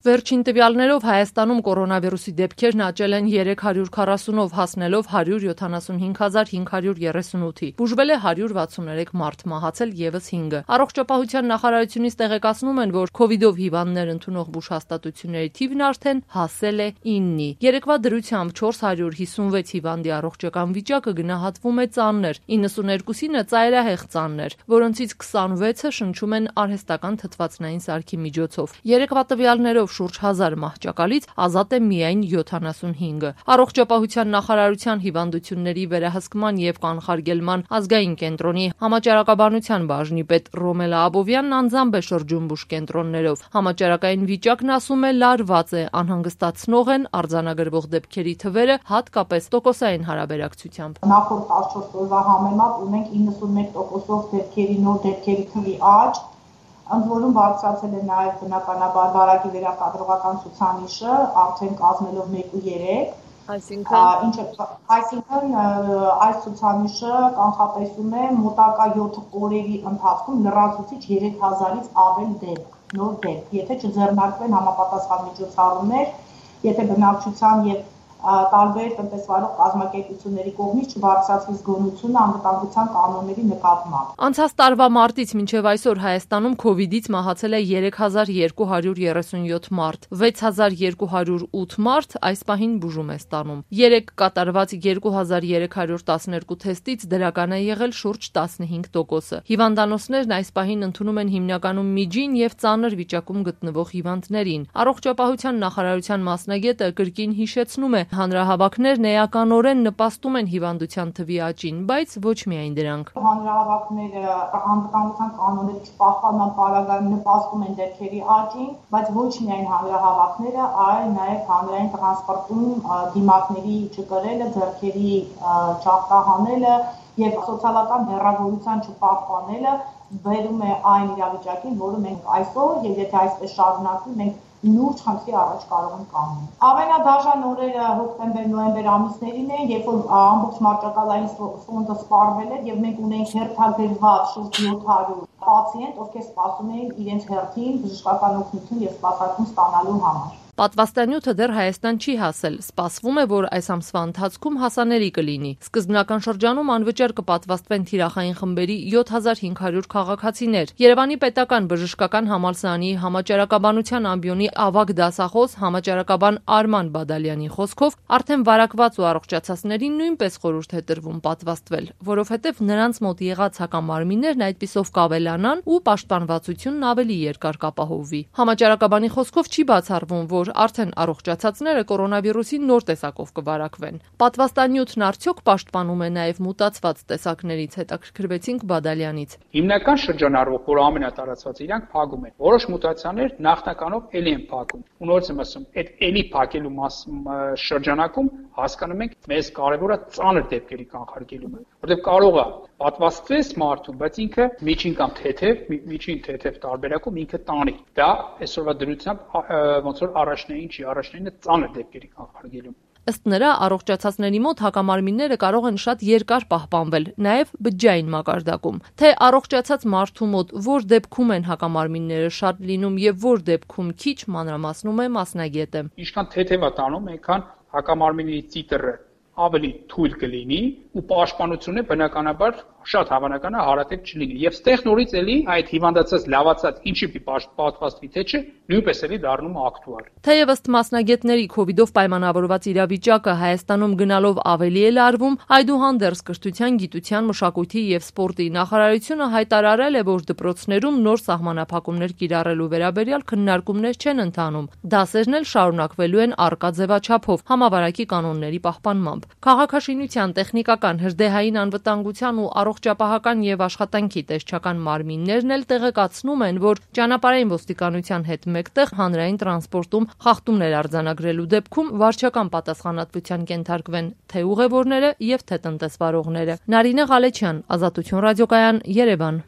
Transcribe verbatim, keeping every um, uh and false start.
Վերջին տվյալներով Հայաստանում կորոնավիրուսի դեպքերն աճել են երեք հարյուր քառասունով, հասնելով հարյուր յոթանասունհինգ հազար հինգ հարյուր երեսունութի։ Բուժվել է հարյուր վաթսուներեք մարդ, մահացել ևս հինգը։ Առողջապահության նախարարությունից տեղեկացնում են, որ քովիդով հիվանդներ ընդունող բուժհաստատությունների թիվն արդեն հասել է իննի։ Երեկվա դրությամբ չորս հարյուր հիսունվեց հիվանդի առողջական վիճակը գնահատվում է ծանր, իննսուներկուսինը ծայրահեղ ծանր, որոնցից քսանվեցը շնչում են արհեստական թթվածնային սարքի միջոցով։ Երեկվա տվյալներով շուրջ հազար մահճակալից ազատ է միայն յոթանասունհինգը։ Առողջապահության նախարարության հիվանդությունների վերահսկման եւ կանխարգելման ազգային կենտրոնի համաճարակաբանության բաժնի պետ Ռոմելա Աբովյանն անձամբ է շրջում բուժկենտրոններով։ Համաճարակային վիճակն ասում է լարված է, անհանգստացնող են արձանագրվող դեպքերի թվերը, հատկապես տոկոսային հարաբերակցությամբ։ Նախորդ տասնչորս օրվա համեմատ ունենք իննսունմեկ տոկոսով դեպքերի նոր դեպքերի թվի աճ, ընդ որում բարձրացել է նաև բնականաբար վարակի վերակադրողական ցուցանիշը, արդեն կազմելով մեկ ու երեք, Այսինքն ինչը այսինքն այս ցուցանիշը կանխատեսում է մոտակա յոթ օրերի ընթացքում լրացուցիչ երեք հազարից ավել դեպք, նոր դեպք, եթե չձեռնարկվեն համապատասխան միջոցառումներ, եթե բնակչության եւ տարբեր տնտեսվարող կազմակերպությունների կողմից չբարձրացվի զգոնությունը անվտանգության կանոնների նկատմամբ։ Անցած տարվա մարտից մինչև այսօր Հայաստանում քովիդից մահացել է երեք հազար երկու հարյուր երեսունյոթ մարդ, վեց հազար երկու հարյուր ութ մարդ այս պահին բուժում է ստանում։ Երեք կատարված երկու հազար երեք հարյուր տասներկու թեստից դրական է եղել շուրջ տասնհինգ տոկոսը։ Հիվանդանոցներն այս պահին ընդունում են հիմնականում միջին եւ ծանր վիճակում գտնվող հիվանդներին։ Առողջապահության նախարարության մասնագետը կրկին հիշեցնում է, հանրահավաքներն էականորեն նպաստում են հիվանդության թվի աճին, բայց ոչ միայն դրանք։ Հանրահավաքները անվտանգության կանոնների չպահպանման պարագայում նպաստում են դեպքերի աճին, բայց ոչ միայն հանրահավաքները, այլ նաև հանրային տրանսպորտում դիմակների չկրելը, ձեռքերի չախտահանելը եւ սոցիալական հեռավորության չպահպանելը բերում է այն իրավիճակին, որը մենք այսօր եւ եթե այսպես շարունակվի, մենք նուրջ խնդրի առաջ կարող ենք կանգնել։ Ամենադաժան օրերը հոկտեմբեր-նոյեմբեր ամիսներին են, երբ որ ամբողջ մարտակալային ֆոնդը սպառվել էր եւ մենք ունենք հերթագրված շուրջ յոթ հարյուր պացիենտ, ովքեր սպասում էին իրենց հերթին բժշկական օգնություն եւ սպասարկում ստանալու համար։ Պատվաստանյութը դեռ Հայաստան չի հասել, սպասվում է, որ այս ամսվա ընթացքում հասանելի կլինի։ Սկզբնական շրջանում անվճար կպատվաստվեն թիրախային խմբերի յոթ հազար հինգ հարյուր քաղաքացիներ։ Երևանի պետական բժշկական համալսարանի համաճարակաբանության ամբիոնի ավագ դասախոս համաճարակաբան Արման Բադալյանի խոսքով արդեն վարակված ու առողջացածներին նույնպես խորհուրդ է տրվում պատվաստվել, որովհետև նրանց մոտ եղած հակամարմիններն այդպիսով կավելանան ու պաշտպանվածությունն ավելի երկար կապահովվի։ Համաճարակաբանի խոսքով չի բացառվում, որ արդեն առողջացածները կորոնավիրուսի նոր տեսակով կվարակվեն։ Պատվաստանյութն արդյոք պաշտպանում է նաև մուտացված տեսակներից, հետաքրքրվեցինք Բադալյանից։ Հիմնական շրջանառվող, որ ամենատարածված իրանք փակում են։ Որոշ մուտացիաներ նախնականով էլի են փակում։ Ու նորից եմ ասում, այդ էլի փակելու շրջանակում հասկանում ենք, մեզ կարևորը ծանր դեպքերի կանխարգելումը, որտեղ կարող է պատվաստվես մարդու, բայց ինքը միջին կամ թեթև, միջին թեթև տարբերակում ինքը տանի։ Դա այսօրվա դրությամբ ոնց որ առաջնային չի, առաջնայինը ծանր դեպքերի կանխարգելում։ Ըստ նրա, առողջացածների մոտ հակամարմինները կարող են շատ երկար պահպանվել, նաև բջջային մակարդակում։ Թե առողջացած մարդու մոտ որ դեպքում են հակամարմինները շատ լինում եւ որ դեպքում քիչ, մանրամասնում է մասնագետը։ Ինչքան թեթև է տանում, այնքան հակամարմինների տիտրը ավելի թույլ կլինի ու պաշտպանությունը բնականաբար շատ հավանական է հարատև չլինի։ Եվ ստեղ նորից էլի այդ հիվանդացած, լավացած ինչի պատվաստվի թե չէ, նույնպես էլի դառնում է ակտուալ։ Թեև ըստ մասնագետների քովիդով պայմանավորված իրավիճակը Հայաստանում գնալով ավելի է լարվում, այդուհանդերձ կրթության, գիտության, մշակույթի եւ սպորտի նախարարությունը հայտարարել է, որ դպրոցներում նոր սահմանափակումներ կիրառելու վերաբերյալ քննարկումներ չեն ընթանում։ Դասերն էլ շարունակվելու են առկա ձևաչափով, համավարակի կանոնների պահպանմամբ։ Քաղաքաշինության, տեխնիկական, հրդեհային անվտանգության ու առողջապահական եւ աշխատանքի տեսչական մարմիններն էլ տեղեկացնում են, որ ճանապարհային ոստիկանության հետ մեկտեղ հանրային տրանսպորտում խախտումներ արձանագրելու դեպքում վարչական պատասխանատվության կենթարկվեն թե ուղևորները եւ թե տնտեսվարողները։ Նարինե Ղալեչյան, Ազատություն ռադիոկայան, Երևան։